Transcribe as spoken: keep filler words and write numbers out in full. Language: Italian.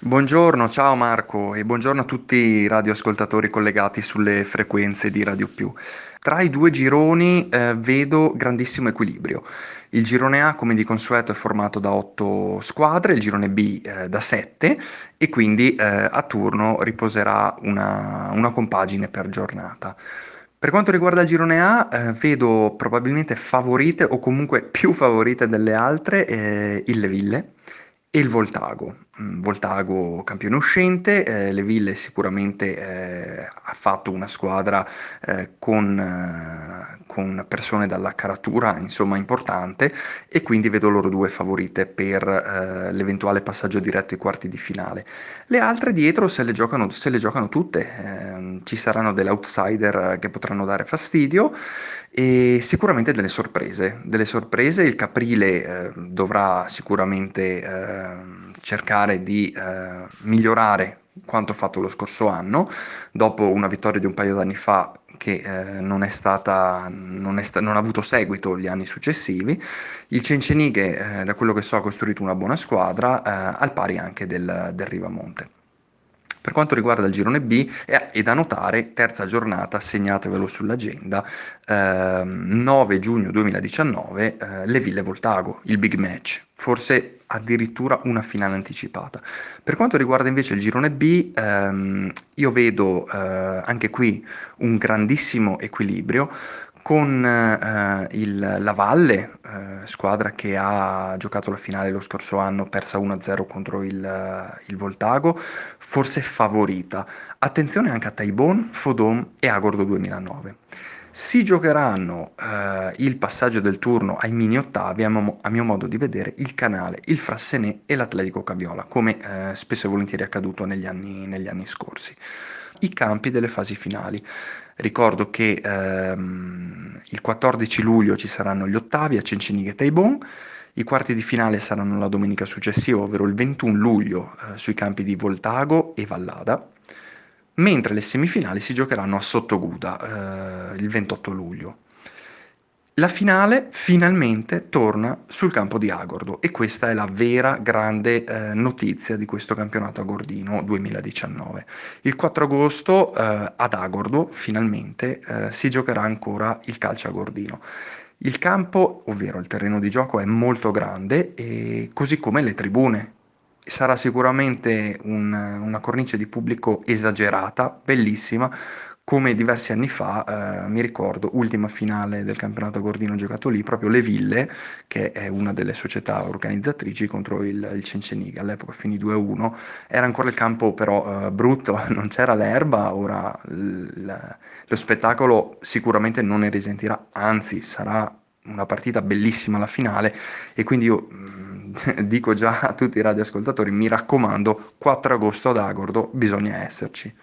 Buongiorno, ciao Marco e buongiorno a tutti i radioascoltatori collegati sulle frequenze di Radio Più. Tra i due gironi eh, vedo grandissimo equilibrio. Il girone A, come di consueto, è formato da otto squadre, il girone B eh, da sette e quindi eh, a turno riposerà una, una compagine per giornata. Per quanto riguarda il girone A, eh, vedo probabilmente favorite o comunque più favorite delle altre eh, il Le Ville e il Voltago. Mm, Voltago campione uscente, eh, Le Ville sicuramente eh, ha fatto una squadra eh, con, eh, con persone dalla caratura insomma importante e quindi vedo loro due favorite per eh, l'eventuale passaggio diretto ai quarti di finale. Le altre dietro se le giocano, se le giocano tutte, ehm, ci saranno delle outsider eh, che potranno dare fastidio e sicuramente delle sorprese. Delle sorprese, il Caprile eh, dovrà sicuramente ehm, cercare di eh, migliorare quanto fatto lo scorso anno, dopo una vittoria di un paio d'anni fa che eh, non è stata, non è sta- non ha avuto seguito gli anni successivi. Il Cencenighe, eh, da quello che so, ha costruito una buona squadra, eh, al pari anche del, del Rivamonte. Per quanto riguarda il girone B, è, è da notare, terza giornata, segnatevelo sull'agenda, ehm, nove giugno duemiladiciannove, eh, Le Ville Voltago, il big match, forse addirittura una finale anticipata. Per quanto riguarda invece il girone B, ehm, io vedo eh, anche qui un grandissimo equilibrio con eh, il, la Valle, eh, squadra che ha giocato la finale lo scorso anno, persa uno a zero contro il, il Voltago, forse favorita. Attenzione anche a Taibon, Fodom e Agordo duemilanove. Si giocheranno eh, il passaggio del turno ai mini ottavi, a, mo- a mio modo di vedere, il Canale, il Frassenè e l'Atletico Caviola, come eh, spesso e volentieri è accaduto negli anni, negli anni scorsi. I campi delle fasi finali. Ricordo che ehm, il quattordici luglio ci saranno gli ottavi a Cencenighe e Taibon, i quarti di finale saranno la domenica successiva, ovvero il ventuno luglio, eh, sui campi di Voltago e Vallada, mentre le semifinali si giocheranno a Sottoguda, eh, il ventotto luglio. La finale finalmente torna sul campo di Agordo e questa è la vera grande eh, notizia di questo campionato agordino duemiladiciannove. Il quattro agosto eh, ad Agordo finalmente eh, si giocherà ancora il calcio agordino. Il campo, ovvero il terreno di gioco, è molto grande e così come le tribune. Sarà sicuramente un- una cornice di pubblico esagerata, bellissima, come diversi anni fa, eh, mi ricordo, ultima finale del campionato Gordino giocato lì, proprio Le Ville, che è una delle società organizzatrici contro il, il Cencenighe, all'epoca finì due a uno, era ancora il campo però eh, brutto, non c'era l'erba, ora l- lo spettacolo sicuramente non ne risentirà, anzi sarà una partita bellissima la finale e quindi io mm, dico già a tutti i radioascoltatori, mi raccomando, quattro agosto ad Agordo bisogna esserci.